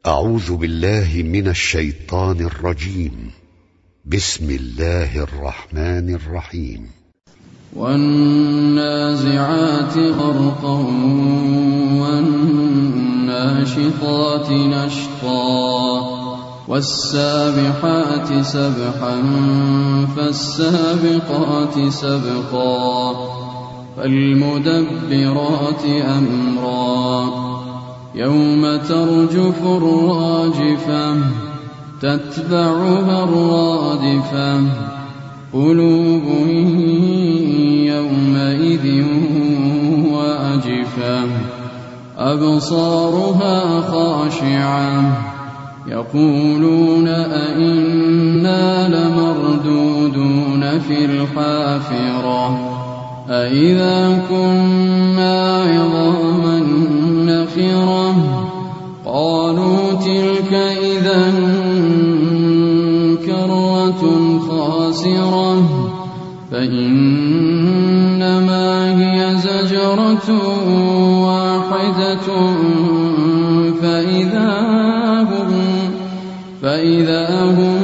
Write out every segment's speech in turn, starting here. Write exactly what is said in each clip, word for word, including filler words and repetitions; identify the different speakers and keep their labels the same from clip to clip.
Speaker 1: أعوذ بالله من الشيطان الرجيم. بسم الله الرحمن الرحيم.
Speaker 2: والنازعات غرقا والناشطات نشطا والسابحات سبحا فالسابقات سبقا فالمدبرات أمرا يوم ترجف الراجفة تتبعها الرادفة قلوب يومئذ واجفة أبصارها خاشعة يقولون أئنا لمردودون في الحافرة أئذا كنا عظاما نخرة قالوا تلك إذا كرة خاسرة فإنما هي زجرة واحدة فإذا هم, فإذا هم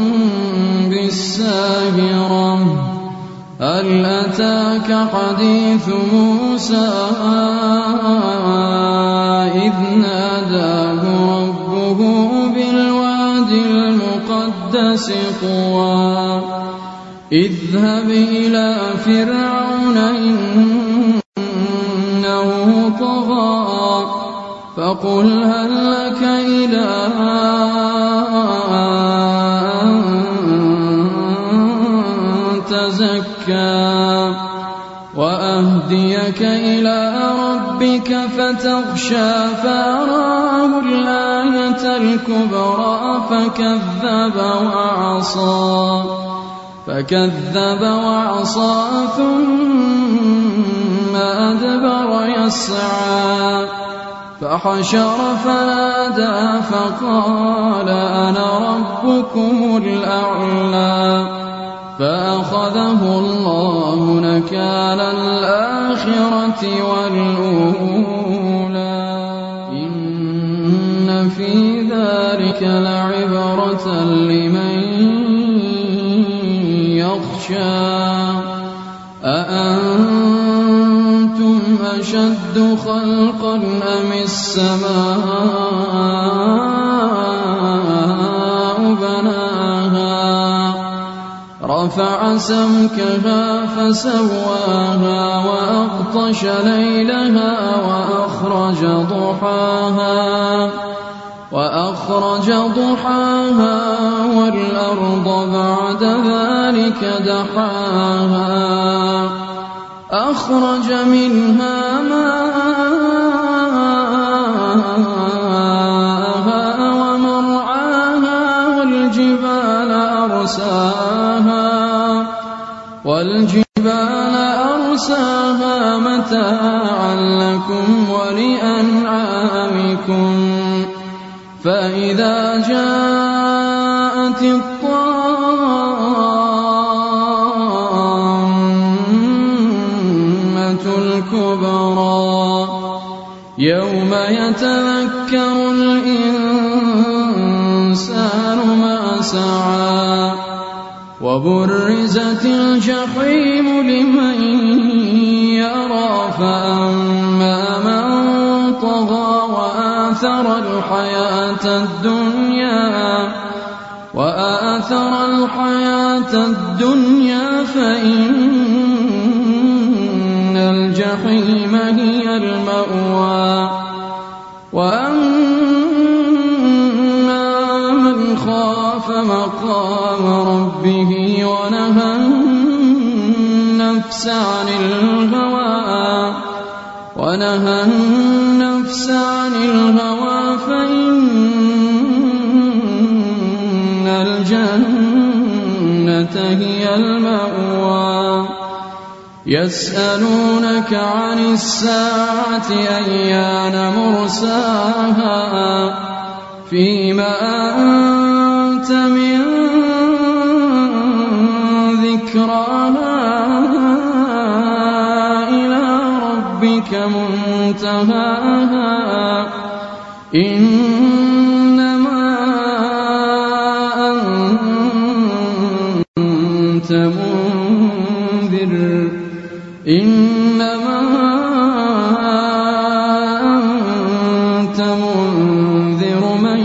Speaker 2: بالساهرة هل أتاك حديث موسى إذ ناداه ربه بالوادي المقدس طوى اذهب إلى فرعون إنه طغى فقل هل لك إلى أن تزكى وأهديك إلى ربك فتخشى فأراه الآية الكبرى فكذب وعصى فكذب وعصى ثم أدبر يسعى فحشر فنادى فقال أنا ربكم الأعلى فأخذه الله نكال الآخرة والأولى إن في ذلك لعبرة لمن يخشى أأنتم أشد خلقا أم السماء بناها رفع سمكها فسواها وأغطش ليلها وأخرج ضحاها وأخرج ضحاها والأرض بعد ذلك دحاها أخرج منها ماءها ومرعاها والجبال أرساها والجبال أرساها متاعا لكم ولأنعامكم فإذا جاءت الطامة الكبرى يوم يتذكر الإنسان ما سعى وبرزت الجحيم لمن يرى فأما من طغى وآثر الحياة الدنيا وآثر الحياة الدنيا فإن الجحيم هي المأوى وأما من خاف مقام ربه ونهى النفس عن الهوى ونهى النفس عن الهوى فإن الجنة هي المأوى يسألونك عن الساعة أيان مرساها فيما أنت من ذكراها إلى ربك منتهاها إن أنت منذر إنما أنت منذر من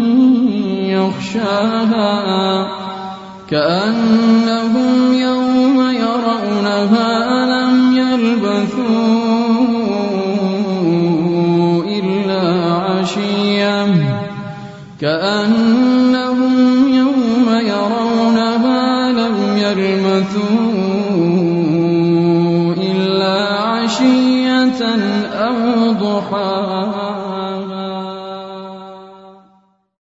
Speaker 2: يخشاها كأنهم يوم يرونها لم يلبثوا إلا عشية كأنهم يوم يرونها لم يلبثوا